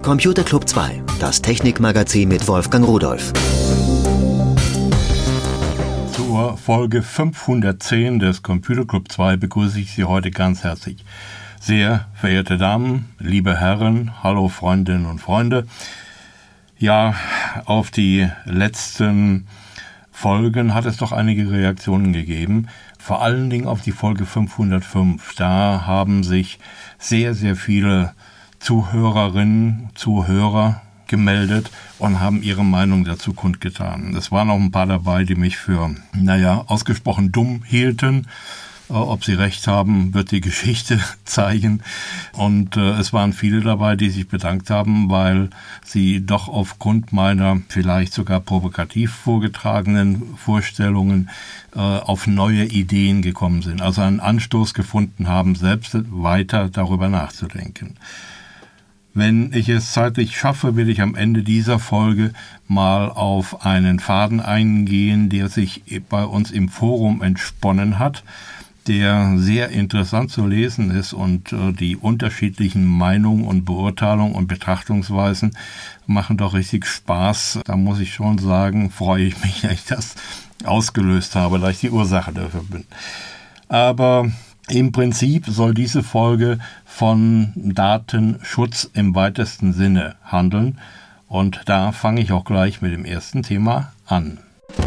Computer Club 2, das Technikmagazin mit Wolfgang Rudolph. Zur Folge 510 des Computer Club 2 begrüße ich Sie heute ganz herzlich. Sehr verehrte Damen, liebe Herren, hallo Freundinnen und Freunde. Ja, auf die letzten Folgen hat es doch einige Reaktionen gegeben, vor allen Dingen auf die Folge 505. Da haben sich sehr, sehr viele Zuhörerinnen, Zuhörer gemeldet und haben ihre Meinung dazu kundgetan. Es waren auch ein paar dabei, die mich für, ausgesprochen dumm hielten. Ob sie recht haben, wird die Geschichte zeigen. Und es waren viele dabei, die sich bedankt haben, weil sie doch aufgrund meiner vielleicht sogar provokativ vorgetragenen Vorstellungen auf neue Ideen gekommen sind. Also einen Anstoß gefunden haben, selbst weiter darüber nachzudenken. Wenn ich es zeitlich schaffe, will ich am Ende dieser Folge mal auf einen Faden eingehen, der sich bei uns im Forum entsponnen hat, der sehr interessant zu lesen ist und die unterschiedlichen Meinungen und Beurteilungen und Betrachtungsweisen machen doch richtig Spaß. Da muss ich schon sagen, freue ich mich, dass ich das ausgelöst habe, dass ich die Ursache dafür bin. Aber im Prinzip soll diese Folge von Datenschutz im weitesten Sinne handeln und da fange ich auch gleich mit dem ersten Thema an.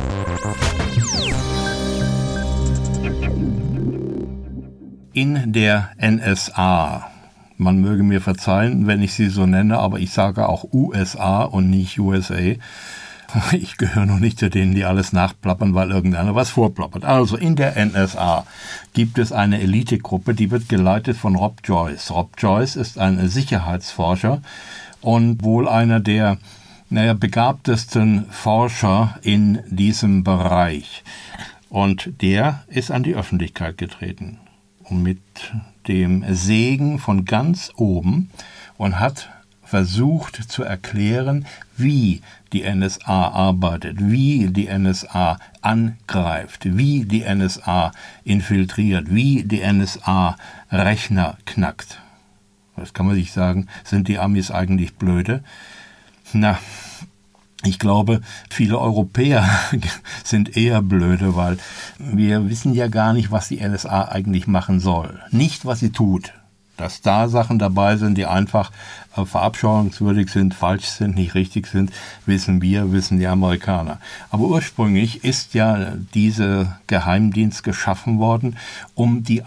In der NSA, man möge mir verzeihen, wenn ich sie so nenne, aber ich sage auch USA und nicht USA. Ich gehöre noch nicht zu denen, die alles nachplappern, weil irgendeiner was vorplappert. Also in der NSA gibt es eine Elitegruppe, die wird geleitet von Rob Joyce. Rob Joyce ist ein Sicherheitsforscher und wohl einer der begabtesten Forscher in diesem Bereich. Und der ist an die Öffentlichkeit getreten. Und mit dem Segen von ganz oben und hat versucht zu erklären, wie die NSA arbeitet, wie die NSA angreift, wie die NSA infiltriert, wie die NSA Rechner knackt. Das kann man sich sagen, sind die Amis eigentlich blöde? Na, ich glaube, viele Europäer sind eher blöde, weil wir wissen ja gar nicht, was die NSA eigentlich machen soll. Nicht, was sie tut. Dass da Sachen dabei sind, die einfach verabscheuungswürdig sind, falsch sind, nicht richtig sind, wissen wir, wissen die Amerikaner. Aber ursprünglich ist ja dieser Geheimdienst geschaffen worden, um die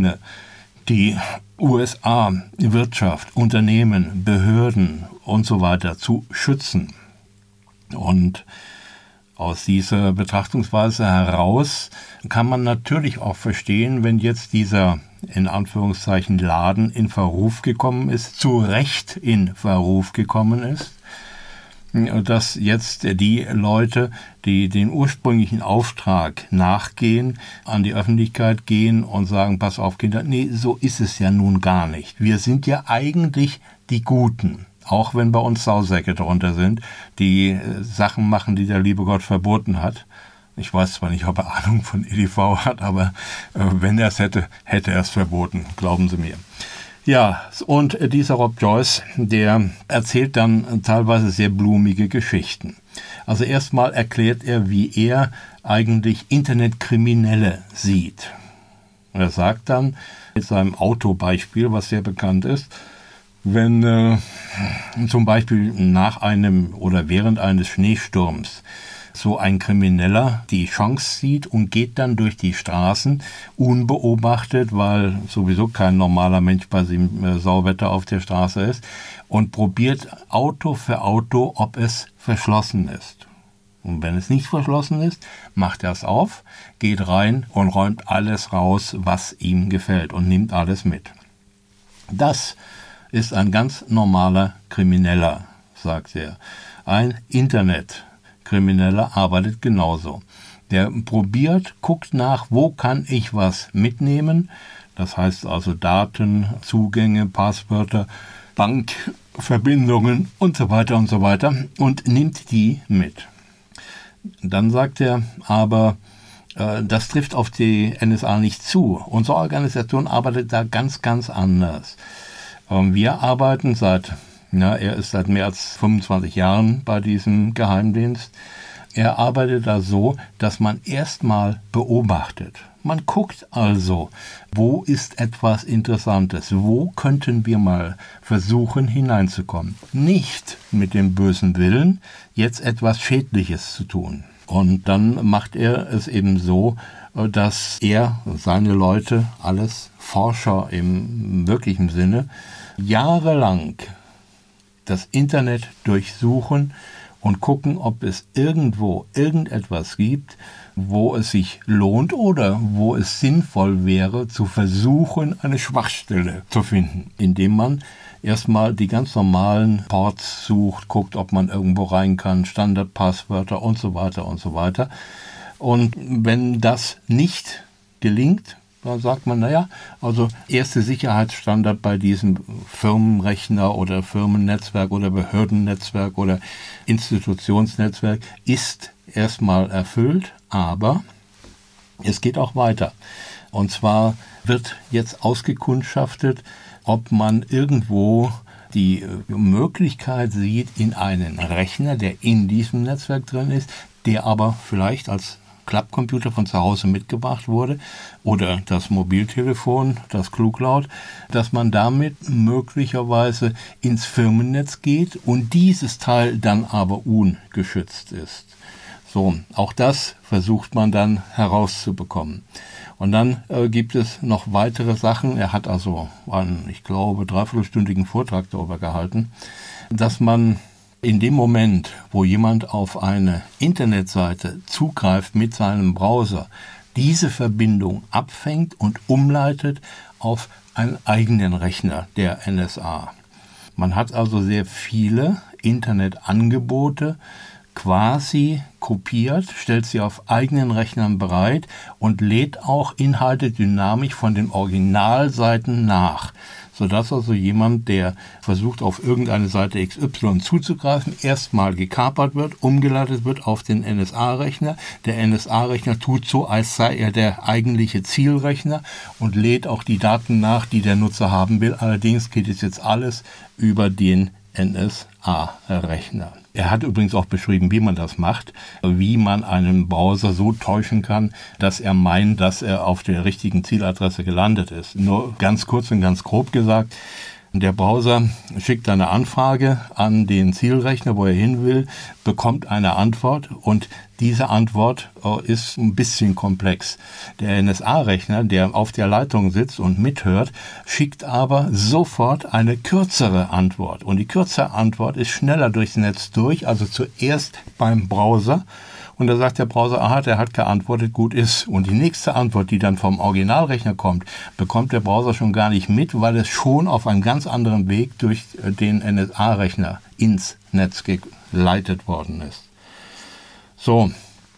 USA-Wirtschaft, Unternehmen, Behörden und so weiter zu schützen. Und aus dieser Betrachtungsweise heraus kann man natürlich auch verstehen, wenn jetzt dieser, in Anführungszeichen, Laden in Verruf gekommen ist, zu Recht in Verruf gekommen ist, dass jetzt die Leute, die den ursprünglichen Auftrag nachgehen, an die Öffentlichkeit gehen und sagen, pass auf Kinder, nee, so ist es ja nun gar nicht. Wir sind ja eigentlich die Guten. Auch wenn bei uns Sausäcke drunter sind, die Sachen machen, die der liebe Gott verboten hat. Ich weiß zwar nicht, ob er Ahnung von EDV hat, aber wenn er es hätte, hätte er es verboten, glauben Sie mir. Ja, und dieser Rob Joyce, der erzählt dann teilweise sehr blumige Geschichten. Also erstmal erklärt er, wie er eigentlich Internetkriminelle sieht. Und er sagt dann mit seinem Autobeispiel, was sehr bekannt ist, wenn zum Beispiel nach einem oder während eines Schneesturms so ein Krimineller die Chance sieht und geht dann durch die Straßen unbeobachtet, weil sowieso kein normaler Mensch bei dem Sauwetter auf der Straße ist, und probiert Auto für Auto, ob es verschlossen ist. Und wenn es nicht verschlossen ist, macht er es auf, geht rein und räumt alles raus, was ihm gefällt und nimmt alles mit. Das ist ein ganz normaler Krimineller, sagt er. Ein Internetkrimineller arbeitet genauso. Der probiert, guckt nach, wo kann ich was mitnehmen. Das heißt also Daten, Zugänge, Passwörter, Bankverbindungen und so weiter und nimmt die mit. Dann sagt er aber, das trifft auf die NSA nicht zu. Unsere Organisation arbeitet da ganz, ganz anders. Wir arbeiten seit Ja, er ist seit mehr als 25 Jahren bei diesem Geheimdienst. Er arbeitet da so, dass man erstmal beobachtet. Man guckt also, wo ist etwas Interessantes, wo könnten wir mal versuchen hineinzukommen. Nicht mit dem bösen Willen, jetzt etwas Schädliches zu tun. Und dann macht er es eben so, dass er, seine Leute, alles Forscher im wirklichen Sinne, jahrelang das Internet durchsuchen und gucken, ob es irgendwo irgendetwas gibt, wo es sich lohnt oder wo es sinnvoll wäre, zu versuchen, eine Schwachstelle zu finden, indem man erstmal die ganz normalen Ports sucht, guckt, ob man irgendwo rein kann, Standardpasswörter und so weiter und so weiter. Und wenn das nicht gelingt, da sagt man, naja, also erste Sicherheitsstandard bei diesem Firmenrechner oder Firmennetzwerk oder Behördennetzwerk oder Institutionsnetzwerk ist erstmal erfüllt, aber es geht auch weiter. Und zwar wird jetzt ausgekundschaftet, ob man irgendwo die Möglichkeit sieht, in einen Rechner, der in diesem Netzwerk drin ist, der aber vielleicht als Klappcomputer von zu Hause mitgebracht wurde oder das Mobiltelefon, das Kluglaut, dass man damit möglicherweise ins Firmennetz geht und dieses Teil dann aber ungeschützt ist. So, auch das versucht man dann herauszubekommen. Und dann gibt es noch weitere Sachen. Er hat also einen, ich glaube, 3/4-stündigen Vortrag darüber gehalten, dass man in dem Moment, wo jemand auf eine Internetseite zugreift mit seinem Browser, diese Verbindung abfängt und umleitet auf einen eigenen Rechner der NSA. Man hat also sehr viele Internetangebote quasi kopiert, stellt sie auf eigenen Rechnern bereit und lädt auch Inhalte dynamisch von den Originalseiten nach, sodass also jemand, der versucht, auf irgendeine Seite XY zuzugreifen, erstmal gekapert wird, umgeleitet wird auf den NSA-Rechner. Der NSA-Rechner tut so, als sei er der eigentliche Zielrechner und lädt auch die Daten nach, die der Nutzer haben will. Allerdings geht es jetzt alles über den NSA-Rechner. Er hat übrigens auch beschrieben, wie man das macht, wie man einen Browser so täuschen kann, dass er meint, dass er auf der richtigen Zieladresse gelandet ist. Nur ganz kurz und ganz grob gesagt, der Browser schickt eine Anfrage an den Zielrechner, wo er hin will, bekommt eine Antwort und diese Antwort ist ein bisschen komplex. Der NSA-Rechner, der auf der Leitung sitzt und mithört, schickt aber sofort eine kürzere Antwort. Und die kürzere Antwort ist schneller durchs Netz durch, also zuerst beim Browser. Und da sagt der Browser, aha, der hat geantwortet, gut ist. Und die nächste Antwort, die dann vom Originalrechner kommt, bekommt der Browser schon gar nicht mit, weil es schon auf einem ganz anderen Weg durch den NSA-Rechner ins Netz geleitet worden ist. So,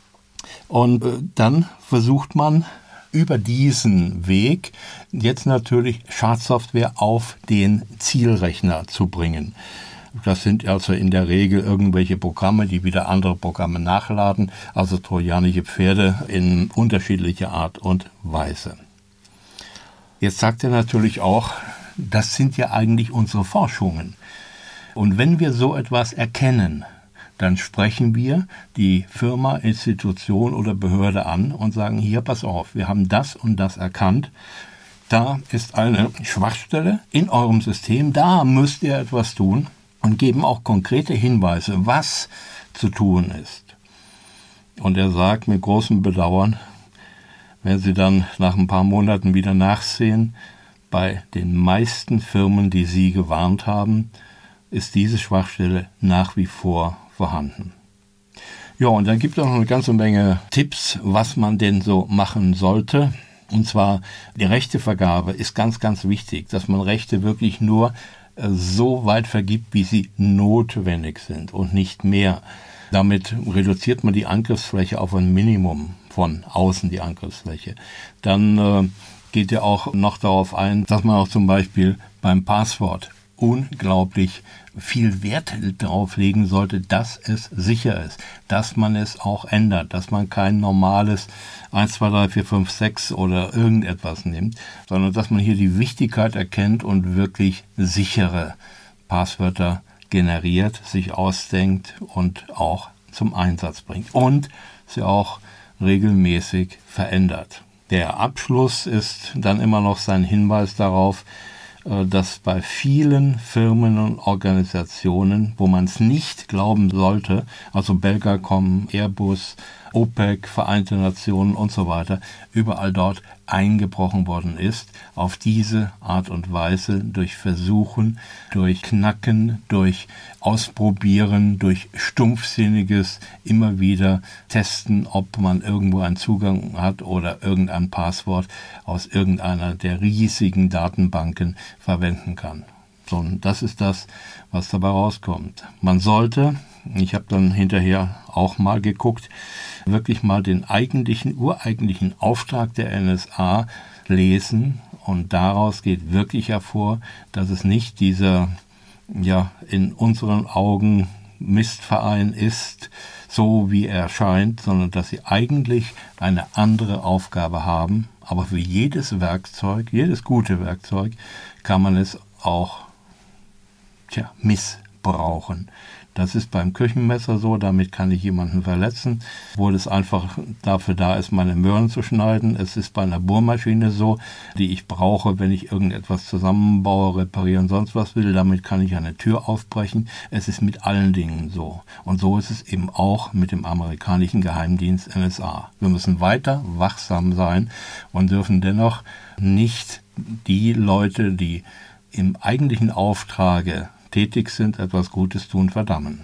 und dann versucht man über diesen Weg jetzt natürlich Schadsoftware auf den Zielrechner zu bringen. Das sind also in der Regel irgendwelche Programme, die wieder andere Programme nachladen, also trojanische Pferde in unterschiedlicher Art und Weise. Jetzt sagt er natürlich auch, das sind ja eigentlich unsere Forschungen. Und wenn wir so etwas erkennen, dann sprechen wir die Firma, Institution oder Behörde an und sagen, hier, pass auf, wir haben das und das erkannt. Da ist eine Schwachstelle in eurem System, da müsst ihr etwas tun. Und geben auch konkrete Hinweise, was zu tun ist. Und er sagt mit großem Bedauern, wenn Sie dann nach ein paar Monaten wieder nachsehen, bei den meisten Firmen, die Sie gewarnt haben, ist diese Schwachstelle nach wie vor vorhanden. Ja, und dann gibt es noch eine ganze Menge Tipps, was man denn so machen sollte. Und zwar die Rechtevergabe ist ganz, ganz wichtig, dass man Rechte wirklich nur so weit vergibt, wie sie notwendig sind und nicht mehr. Damit reduziert man die Angriffsfläche auf ein Minimum von außen, die Angriffsfläche. Dann geht er auch noch darauf ein, dass man auch zum Beispiel beim Passwort unglaublich viel Wert darauf legen sollte, dass es sicher ist, dass man es auch ändert, dass man kein normales 1, 2, 3, 4, 5, 6 oder irgendetwas nimmt, sondern dass man hier die Wichtigkeit erkennt und wirklich sichere Passwörter generiert, sich ausdenkt und auch zum Einsatz bringt und sie auch regelmäßig verändert. Der Abschluss ist dann immer noch sein Hinweis darauf, dass bei vielen Firmen und Organisationen, wo man es nicht glauben sollte, also Belgacom, Airbus, OPEC, Vereinte Nationen und so weiter, überall dort eingebrochen worden ist, auf diese Art und Weise durch Versuchen, durch Knacken, durch Ausprobieren, durch stumpfsinniges immer wieder testen, ob man irgendwo einen Zugang hat oder irgendein Passwort aus irgendeiner der riesigen Datenbanken verwenden kann. So, und das ist das, was dabei rauskommt. Man sollte, ich habe dann hinterher auch mal geguckt, wirklich mal den ureigentlichen Auftrag der NSA lesen und daraus geht wirklich hervor, dass es nicht dieser, in unseren Augen Mistverein ist, so wie er scheint, sondern dass sie eigentlich eine andere Aufgabe haben. Aber für jedes Werkzeug, jedes gute Werkzeug, kann man es auch missbrauchen. Das ist beim Küchenmesser so, damit kann ich jemanden verletzen, obwohl es einfach dafür da ist, meine Möhren zu schneiden. Es ist bei einer Bohrmaschine so, die ich brauche, wenn ich irgendetwas zusammenbaue, reparieren, sonst was will. Damit kann ich eine Tür aufbrechen. Es ist mit allen Dingen so. Und so ist es eben auch mit dem amerikanischen Geheimdienst NSA. Wir müssen weiter wachsam sein und dürfen dennoch nicht die Leute, die im eigentlichen Auftrage tätig sind, etwas Gutes tun, verdammen.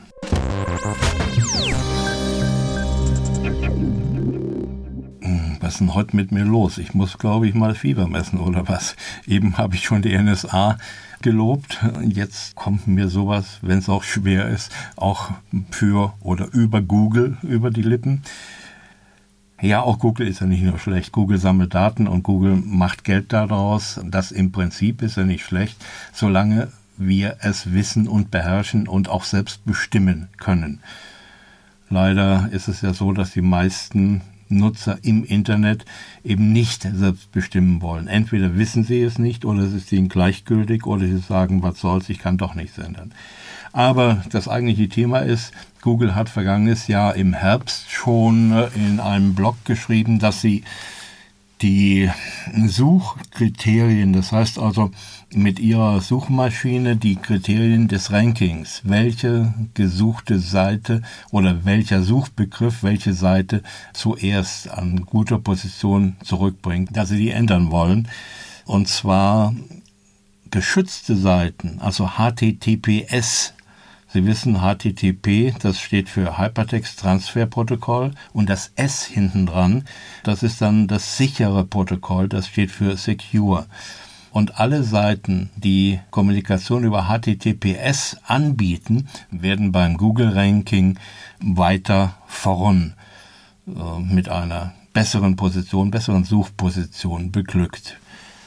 Was ist denn heute mit mir los? Ich muss, glaube ich, mal Fieber messen oder was. Eben habe ich schon die NSA gelobt. Jetzt kommt mir sowas, wenn es auch schwer ist, auch für oder über Google über die Lippen. Ja, auch Google ist ja nicht nur schlecht. Google sammelt Daten und Google macht Geld daraus. Das im Prinzip ist ja nicht schlecht, solange wir es wissen und beherrschen und auch selbst bestimmen können. Leider ist es ja so, dass die meisten Nutzer im Internet eben nicht selbst bestimmen wollen. Entweder wissen sie es nicht oder es ist ihnen gleichgültig oder sie sagen, was soll's, ich kann doch nichts ändern. Aber das eigentliche Thema ist, Google hat vergangenes Jahr im Herbst schon in einem Blog geschrieben, dass sie die Suchkriterien, das heißt also mit ihrer Suchmaschine die Kriterien des Rankings, welche gesuchte Seite oder welcher Suchbegriff welche Seite zuerst an guter Position zurückbringt, dass sie die ändern wollen. Und zwar geschützte Seiten, also HTTPS. Sie wissen, HTTP, das steht für Hypertext Transfer Protokoll und das S hinten dran, das ist dann das sichere Protokoll, das steht für Secure. Und alle Seiten, die Kommunikation über HTTPS anbieten, werden beim Google-Ranking weiter vorn mit einer besseren Position, besseren Suchposition beglückt.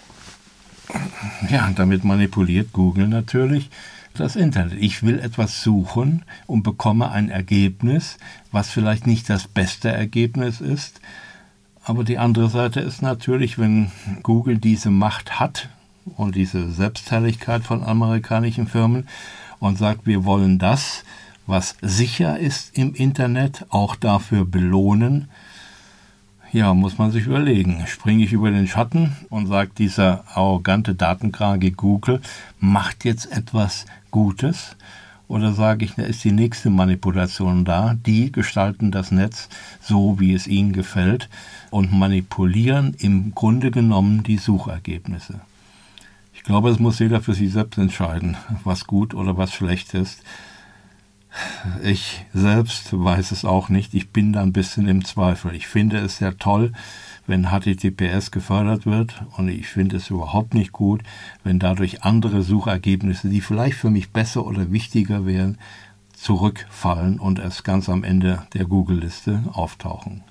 Ja, damit manipuliert Google natürlich das Internet. Ich will etwas suchen und bekomme ein Ergebnis, was vielleicht nicht das beste Ergebnis ist. Aber die andere Seite ist natürlich, wenn Google diese Macht hat und diese Selbstherrlichkeit von amerikanischen Firmen und sagt, wir wollen das, was sicher ist im Internet, auch dafür belohnen. Ja, muss man sich überlegen. Springe ich über den Schatten und sage, dieser arrogante Datenkrake Google macht jetzt etwas Gutes? Oder sage ich, da ist die nächste Manipulation da. Die gestalten das Netz so, wie es ihnen gefällt und manipulieren im Grunde genommen die Suchergebnisse. Ich glaube, es muss jeder für sich selbst entscheiden, was gut oder was schlecht ist. Ich selbst weiß es auch nicht. Ich bin da ein bisschen im Zweifel. Ich finde es sehr toll, wenn HTTPS gefördert wird und ich finde es überhaupt nicht gut, wenn dadurch andere Suchergebnisse, die vielleicht für mich besser oder wichtiger wären, zurückfallen und erst ganz am Ende der Google-Liste auftauchen.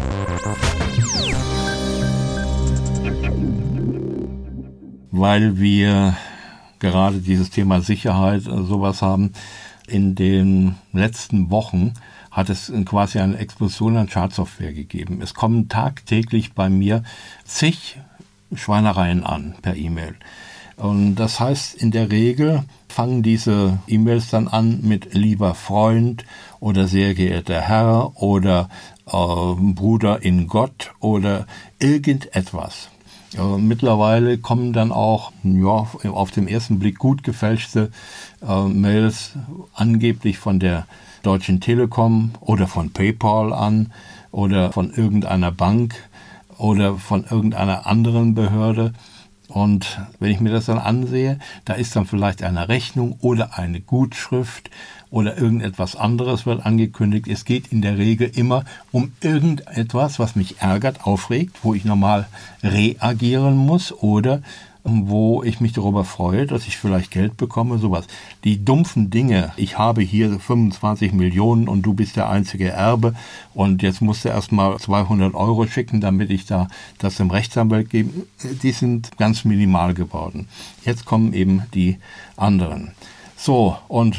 Weil wir gerade dieses Thema Sicherheit sowas haben, in den letzten Wochen hat es quasi eine Explosion an Schadsoftware gegeben. Es kommen tagtäglich bei mir zig Schweinereien an per E-Mail. Und das heißt, in der Regel fangen diese E-Mails dann an mit lieber Freund oder sehr geehrter Herr oder Bruder in Gott oder irgendetwas. Mittlerweile kommen dann auch auf den ersten Blick gut gefälschte Mails angeblich von der Deutschen Telekom oder von PayPal an oder von irgendeiner Bank oder von irgendeiner anderen Behörde. Und wenn ich mir das dann ansehe, da ist dann vielleicht eine Rechnung oder eine Gutschrift oder irgendetwas anderes wird angekündigt. Es geht in der Regel immer um irgendetwas, was mich ärgert, aufregt, wo ich normal reagieren muss oder wo ich mich darüber freue, dass ich vielleicht Geld bekomme, sowas. Die dumpfen Dinge, ich habe hier 25 Millionen und du bist der einzige Erbe und jetzt musst du erstmal 200 Euro schicken, damit ich da das dem Rechtsanwalt gebe, die sind ganz minimal geworden. Jetzt kommen eben die anderen. So, und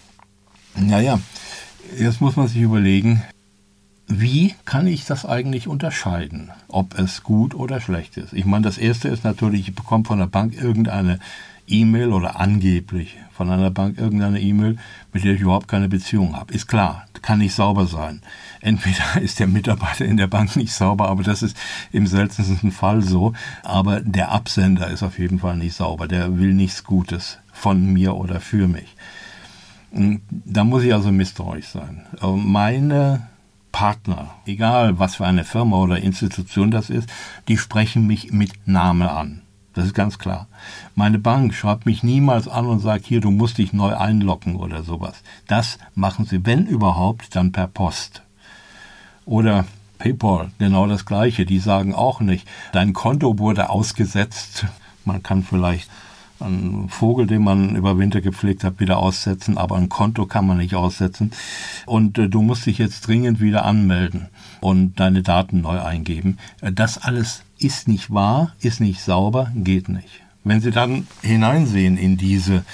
jetzt muss man sich überlegen, wie kann ich das eigentlich unterscheiden, ob es gut oder schlecht ist? Ich meine, das Erste ist natürlich, ich bekomme von der Bank irgendeine E-Mail oder angeblich von einer Bank irgendeine E-Mail, mit der ich überhaupt keine Beziehung habe. Ist klar, kann nicht sauber sein. Entweder ist der Mitarbeiter in der Bank nicht sauber, aber das ist im seltensten Fall so. Aber der Absender ist auf jeden Fall nicht sauber. Der will nichts Gutes von mir oder für mich. Da muss ich also misstrauisch sein. Meine Partner, egal was für eine Firma oder Institution das ist, die sprechen mich mit Namen an. Das ist ganz klar. Meine Bank schreibt mich niemals an und sagt, hier, du musst dich neu einloggen oder sowas. Das machen sie, wenn überhaupt, dann per Post. Oder PayPal, genau das Gleiche. Die sagen auch nicht, dein Konto wurde ausgesetzt. Man kann vielleicht einen Vogel, den man über Winter gepflegt hat, wieder aussetzen, aber ein Konto kann man nicht aussetzen. Und du musst dich jetzt dringend wieder anmelden und deine Daten neu eingeben. Das alles ist nicht wahr, ist nicht sauber, geht nicht. Wenn Sie dann hineinsehen in diese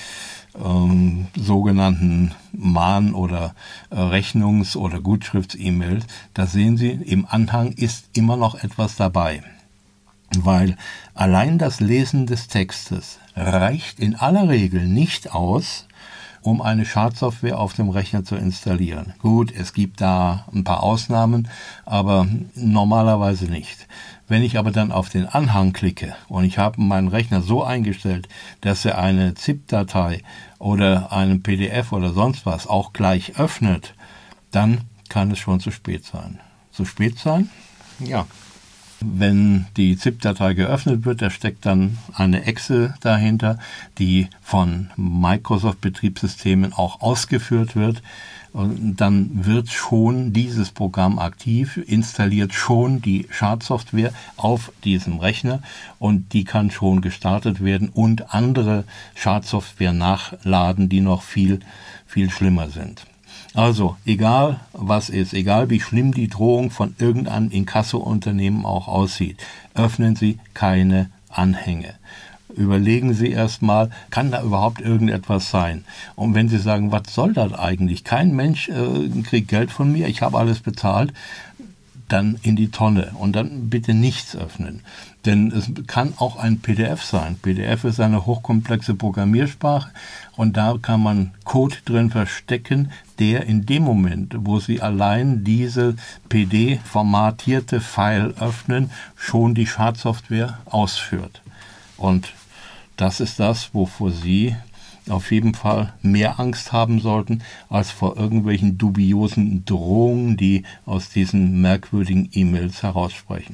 sogenannten Mahn- oder Rechnungs- oder Gutschrifts-E-Mails, da sehen Sie, im Anhang ist immer noch etwas dabei. Weil allein das Lesen des Textes reicht in aller Regel nicht aus, um eine Schadsoftware auf dem Rechner zu installieren. Gut, es gibt da ein paar Ausnahmen, aber normalerweise nicht. Wenn ich aber dann auf den Anhang klicke und ich habe meinen Rechner so eingestellt, dass er eine ZIP-Datei oder einen PDF oder sonst was auch gleich öffnet, dann kann es schon zu spät sein. Zu spät sein? Ja. Wenn die ZIP-Datei geöffnet wird, da steckt dann eine Exe dahinter, die von Microsoft-Betriebssystemen auch ausgeführt wird. Und dann wird schon dieses Programm aktiv, installiert schon die Schadsoftware auf diesem Rechner und die kann schon gestartet werden und andere Schadsoftware nachladen, die noch viel, viel schlimmer sind. Also, egal was ist, egal wie schlimm die Drohung von irgendeinem Inkasso-Unternehmen auch aussieht, öffnen Sie keine Anhänge. Überlegen Sie erstmal, kann da überhaupt irgendetwas sein? Und wenn Sie sagen, was soll das eigentlich? Kein Mensch kriegt Geld von mir, ich habe alles bezahlt, dann in die Tonne und dann bitte nichts öffnen. Denn es kann auch ein PDF sein. PDF ist eine hochkomplexe Programmiersprache und da kann man Code drin verstecken, der in dem Moment, wo Sie allein diese PD-formatierte File öffnen, schon die Schadsoftware ausführt. Und das ist das, wovor Sie auf jeden Fall mehr Angst haben sollten, als vor irgendwelchen dubiosen Drohungen, die aus diesen merkwürdigen E-Mails heraussprechen.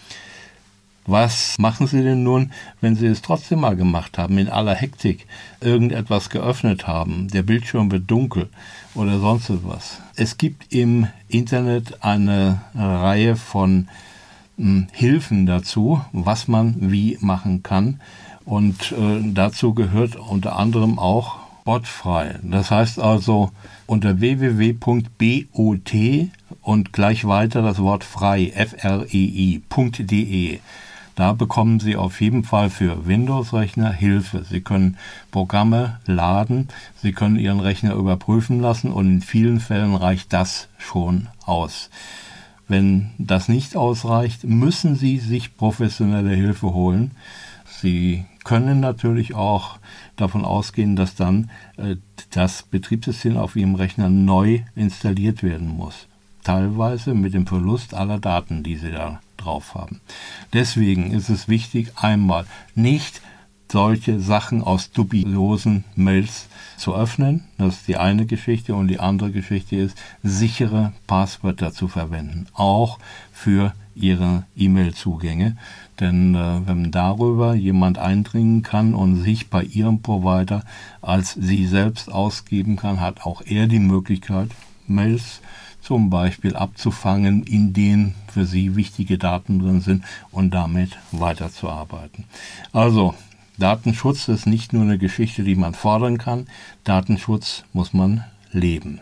Was machen Sie denn nun, wenn Sie es trotzdem mal gemacht haben, in aller Hektik irgendetwas geöffnet haben, der Bildschirm wird dunkel oder sonst etwas? Es gibt im Internet eine Reihe von Hilfen dazu, was man wie machen kann. Und dazu gehört unter anderem auch botfrei. Das heißt also unter www.bot und gleich weiter das Wort frei, frei.de. Da bekommen Sie auf jeden Fall für Windows-Rechner Hilfe. Sie können Programme laden, Sie können Ihren Rechner überprüfen lassen und in vielen Fällen reicht das schon aus. Wenn das nicht ausreicht, müssen Sie sich professionelle Hilfe holen. Sie können natürlich auch davon ausgehen, dass dann das Betriebssystem auf Ihrem Rechner neu installiert werden muss. Teilweise mit dem Verlust aller Daten, die Sie da drauf haben. Deswegen ist es wichtig, einmal nicht solche Sachen aus dubiosen Mails zu öffnen. Das ist die eine Geschichte. Und die andere Geschichte ist, sichere Passwörter zu verwenden. Auch für Ihre E-Mail-Zugänge. Denn wenn darüber jemand eindringen kann und sich bei Ihrem Provider als Sie selbst ausgeben kann, hat auch er die Möglichkeit, Mails zum Beispiel abzufangen, in denen für Sie wichtige Daten drin sind und damit weiterzuarbeiten. Also, Datenschutz ist nicht nur eine Geschichte, die man fordern kann. Datenschutz muss man leben.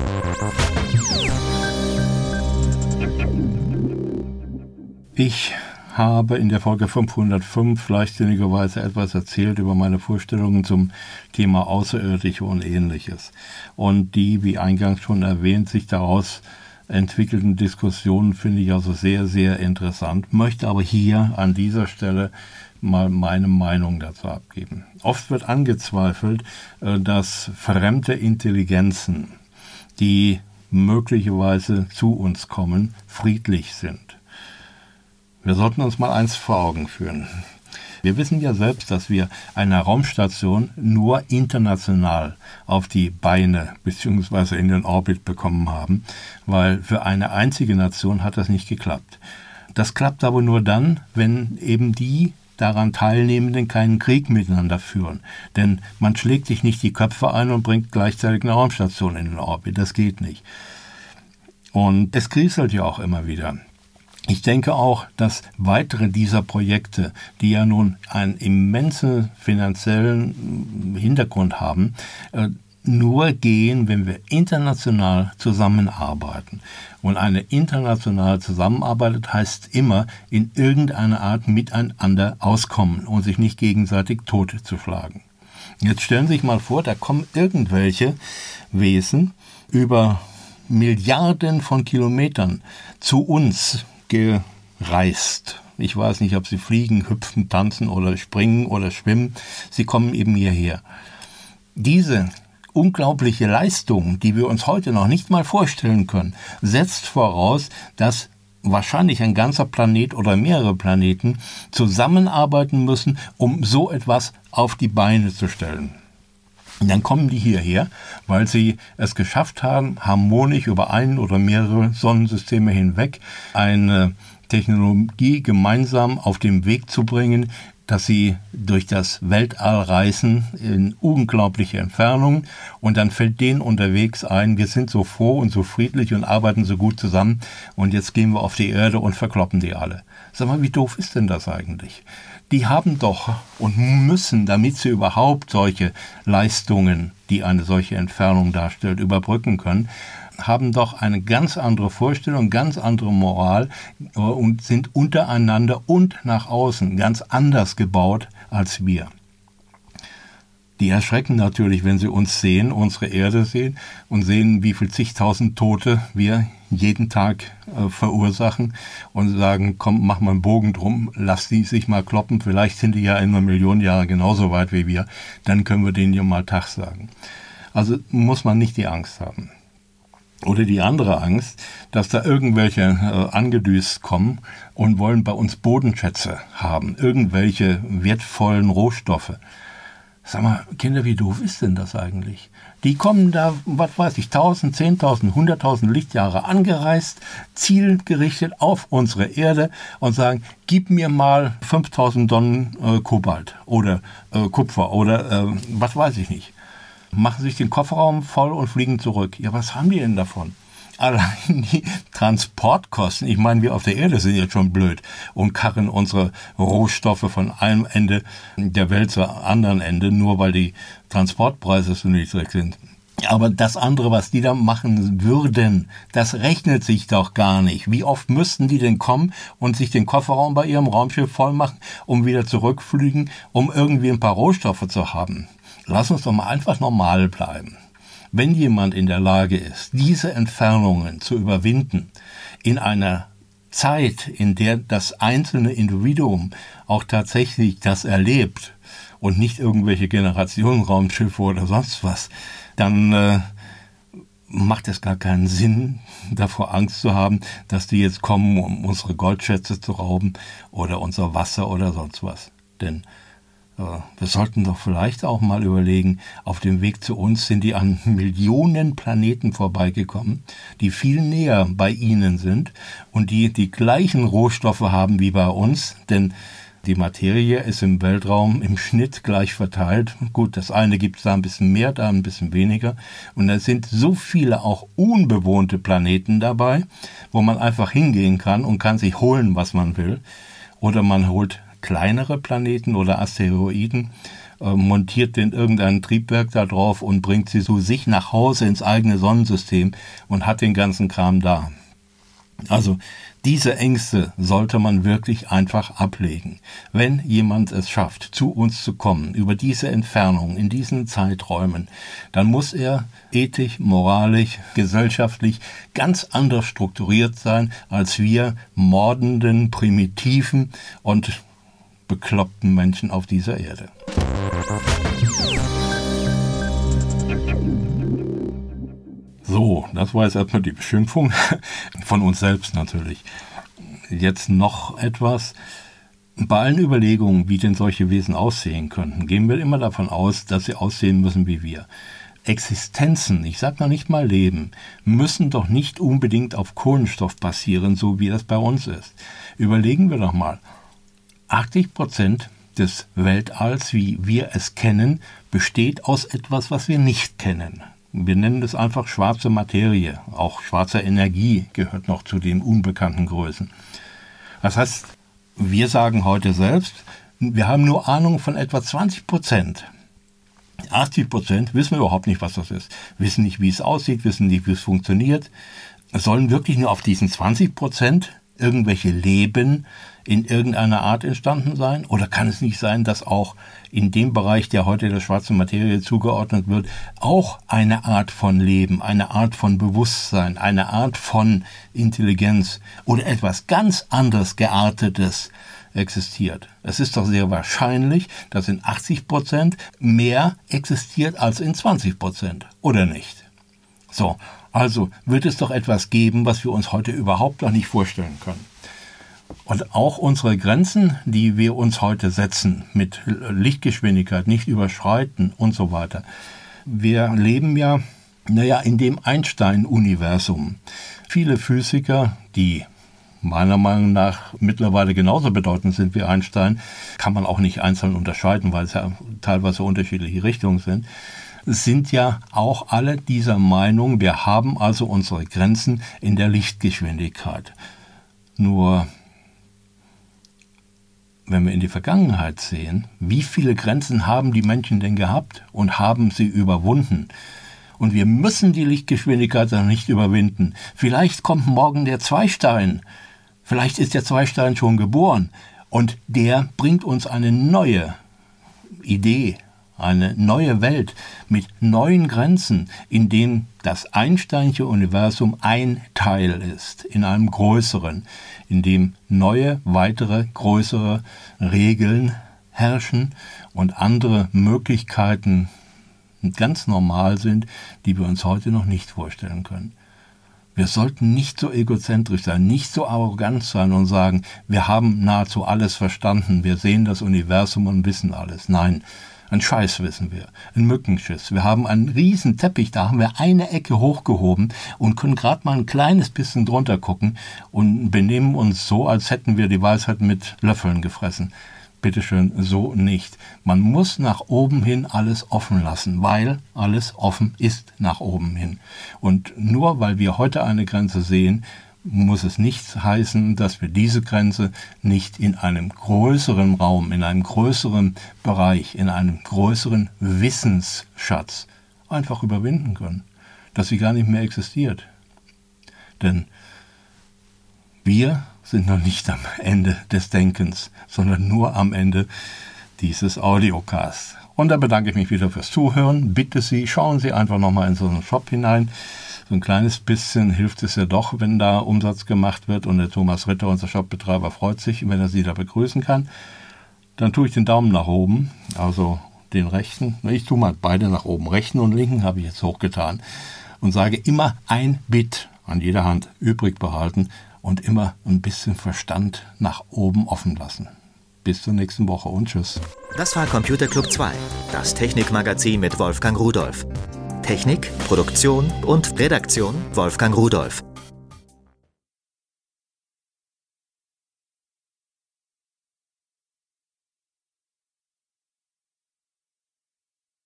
Ich habe in der Folge 505 leichtsinnigerweise etwas erzählt über meine Vorstellungen zum Thema Außerirdische und Ähnliches. Und die, wie eingangs schon erwähnt, sich daraus entwickelten Diskussionen finde ich also sehr, sehr interessant, möchte aber hier an dieser Stelle mal meine Meinung dazu abgeben. Oft wird angezweifelt, dass fremde Intelligenzen, die möglicherweise zu uns kommen, friedlich sind. Wir sollten uns mal eins vor Augen führen. Wir wissen ja selbst, dass wir eine Raumstation nur international auf die Beine bzw. in den Orbit bekommen haben, weil für eine einzige Nation hat das nicht geklappt. Das klappt aber nur dann, wenn eben die daran Teilnehmenden keinen Krieg miteinander führen. Denn man schlägt sich nicht die Köpfe ein und bringt gleichzeitig eine Raumstation in den Orbit. Das geht nicht. Und es kriselt ja auch immer wieder. Ich denke auch, dass weitere dieser Projekte, die ja nun einen immensen finanziellen Hintergrund haben, nur gehen, wenn wir international zusammenarbeiten. Und eine internationale Zusammenarbeit heißt immer, in irgendeiner Art miteinander auskommen und sich nicht gegenseitig totzuschlagen. Jetzt stellen Sie sich mal vor, da kommen irgendwelche Wesen über Milliarden von Kilometern zu uns gereist. Ich weiß nicht, ob sie fliegen, hüpfen, tanzen oder springen oder schwimmen. Sie kommen eben hierher. Diese unglaubliche Leistung, die wir uns heute noch nicht mal vorstellen können, setzt voraus, dass wahrscheinlich ein ganzer Planet oder mehrere Planeten zusammenarbeiten müssen, um so etwas auf die Beine zu stellen. Und dann kommen die hierher, weil sie es geschafft haben, harmonisch über ein oder mehrere Sonnensysteme hinweg eine Technologie gemeinsam auf den Weg zu bringen, dass sie durch das Weltall reisen in unglaubliche Entfernungen und dann fällt denen unterwegs ein, wir sind so froh und so friedlich und arbeiten so gut zusammen und jetzt gehen wir auf die Erde und verkloppen die alle. Sag mal, wie doof ist denn das eigentlich? Die haben doch und müssen, damit sie überhaupt solche Leistungen, die eine solche Entfernung darstellt, überbrücken können, haben doch eine ganz andere Vorstellung, ganz andere Moral und sind untereinander und nach außen ganz anders gebaut als wir. Die erschrecken natürlich, wenn sie uns sehen, unsere Erde sehen und sehen, wie viel zigtausend Tote wir jeden Tag verursachen und sagen, komm, mach mal einen Bogen drum, lass die sich mal kloppen, vielleicht sind die ja in 1 Million Jahre genauso weit wie wir, dann können wir denen ja mal Tag sagen. Also muss man nicht die Angst haben. Oder die andere Angst, dass da irgendwelche angedüst kommen und wollen bei uns Bodenschätze haben, irgendwelche wertvollen Rohstoffe. Sag mal, Kinder, wie doof ist denn das eigentlich? Die kommen da, was weiß ich, 1000, 10.000, 100.000 Lichtjahre angereist, zielgerichtet auf unsere Erde und sagen, gib mir mal 5.000 Tonnen Kobalt oder Kupfer oder was weiß ich nicht. Machen sich den Kofferraum voll und fliegen zurück. Ja, was haben die denn davon? Allein die Transportkosten, ich meine, wir auf der Erde sind jetzt schon blöd und karren unsere Rohstoffe von einem Ende der Welt zum anderen Ende, nur weil die Transportpreise so niedrig sind. Aber das andere, was die da machen würden, das rechnet sich doch gar nicht. Wie oft müssten die denn kommen und sich den Kofferraum bei ihrem Raumschiff voll machen, um wieder zurückfliegen, um irgendwie ein paar Rohstoffe zu haben? Lass uns doch mal einfach normal bleiben. Wenn jemand in der Lage ist, diese Entfernungen zu überwinden in einer Zeit, in der das einzelne Individuum auch tatsächlich das erlebt und nicht irgendwelche Generationenraumschiffe oder sonst was, dann macht es gar keinen Sinn, davor Angst zu haben, dass die jetzt kommen, um unsere Goldschätze zu rauben oder unser Wasser oder sonst was. Denn wir sollten doch vielleicht auch mal überlegen, auf dem Weg zu uns sind die an Millionen Planeten vorbeigekommen, die viel näher bei ihnen sind und die gleichen Rohstoffe haben wie bei uns, denn die Materie ist im Weltraum im Schnitt gleich verteilt. Gut, das eine gibt es da ein bisschen mehr, da ein bisschen weniger. Und da sind so viele auch unbewohnte Planeten dabei, wo man einfach hingehen kann und kann sich holen, was man will. Oder man holt kleinere Planeten oder Asteroiden, montiert in irgendein Triebwerk da drauf und bringt sie zu sich nach Hause ins eigene Sonnensystem und hat den ganzen Kram da. Also diese Ängste sollte man wirklich einfach ablegen. Wenn jemand es schafft, zu uns zu kommen, über diese Entfernung, in diesen Zeiträumen, dann muss er ethisch, moralisch, gesellschaftlich ganz anders strukturiert sein, als wir mordenden, primitiven und bekloppten Menschen auf dieser Erde. So, das war jetzt erstmal die Beschimpfung von uns selbst natürlich. Jetzt noch etwas. Bei allen Überlegungen, wie denn solche Wesen aussehen könnten, gehen wir immer davon aus, dass sie aussehen müssen wie wir. Existenzen, ich sage noch nicht mal Leben, müssen doch nicht unbedingt auf Kohlenstoff basieren, so wie das bei uns ist. Überlegen wir doch mal. 80% des Weltalls, wie wir es kennen, besteht aus etwas, was wir nicht kennen. Wir nennen das einfach schwarze Materie. Auch schwarze Energie gehört noch zu den unbekannten Größen. Das heißt, wir sagen heute selbst, wir haben nur Ahnung von etwa 20%. 80% wissen wir überhaupt nicht, was das ist. Wissen nicht, wie es aussieht, wissen nicht, wie es funktioniert. Es sollen wirklich nur auf diesen 20% irgendwelche Leben in irgendeiner Art entstanden sein? Oder kann es nicht sein, dass auch in dem Bereich, der heute der schwarzen Materie zugeordnet wird, auch eine Art von Leben, eine Art von Bewusstsein, eine Art von Intelligenz oder etwas ganz anderes Geartetes existiert? Es ist doch sehr wahrscheinlich, dass in 80% mehr existiert als in 20%, oder nicht? So, also wird es doch etwas geben, was wir uns heute überhaupt noch nicht vorstellen können. Und auch unsere Grenzen, die wir uns heute setzen, mit Lichtgeschwindigkeit nicht überschreiten und so weiter. Wir leben ja, in dem Einstein-Universum. Viele Physiker, die meiner Meinung nach mittlerweile genauso bedeutend sind wie Einstein, kann man auch nicht einzeln unterscheiden, weil es ja teilweise unterschiedliche Richtungen sind ja auch alle dieser Meinung, wir haben also unsere Grenzen in der Lichtgeschwindigkeit. Nur wenn wir in die Vergangenheit sehen, wie viele Grenzen haben die Menschen denn gehabt und haben sie überwunden? Und wir müssen die Lichtgeschwindigkeit noch nicht überwinden. Vielleicht kommt morgen der Zweistein. Vielleicht ist der Zweistein schon geboren. Und der bringt uns eine neue Idee, eine neue Welt mit neuen Grenzen, in dem das Einsteinsche Universum ein Teil ist, in einem größeren, in dem neue, weitere, größere Regeln herrschen und andere Möglichkeiten ganz normal sind, die wir uns heute noch nicht vorstellen können. Wir sollten nicht so egozentrisch sein, nicht so arrogant sein und sagen, wir haben nahezu alles verstanden, wir sehen das Universum und wissen alles. Nein, ein Scheiß wissen wir, ein Mückenschiss. Wir haben einen riesen Teppich, da haben wir eine Ecke hochgehoben und können gerade mal ein kleines bisschen drunter gucken und benehmen uns so, als hätten wir die Weisheit mit Löffeln gefressen. Bitteschön, so nicht. Man muss nach oben hin alles offen lassen, weil alles offen ist nach oben hin. Und nur weil wir heute eine Grenze sehen, muss es nicht heißen, dass wir diese Grenze nicht in einem größeren Raum, in einem größeren Bereich, in einem größeren Wissensschatz einfach überwinden können, dass sie gar nicht mehr existiert. Denn wir sind noch nicht am Ende des Denkens, sondern nur am Ende dieses Audiocasts. Und da bedanke ich mich wieder fürs Zuhören. Bitte Sie, schauen Sie einfach nochmal in so einen Shop hinein. so ein kleines bisschen hilft es ja doch, wenn da Umsatz gemacht wird und der Thomas Ritter, unser Shopbetreiber, freut sich, wenn er Sie da begrüßen kann. Dann tue ich den Daumen nach oben, also den rechten. Ich tue mal beide nach oben. Rechten und linken habe ich jetzt hochgetan und sage immer ein Bit an jeder Hand übrig behalten und immer ein bisschen Verstand nach oben offen lassen. Bis zur nächsten Woche und tschüss. Das war Computer Club 2, das Technikmagazin mit Wolfgang Rudolph. Technik, Produktion und Redaktion Wolfgang Rudolph.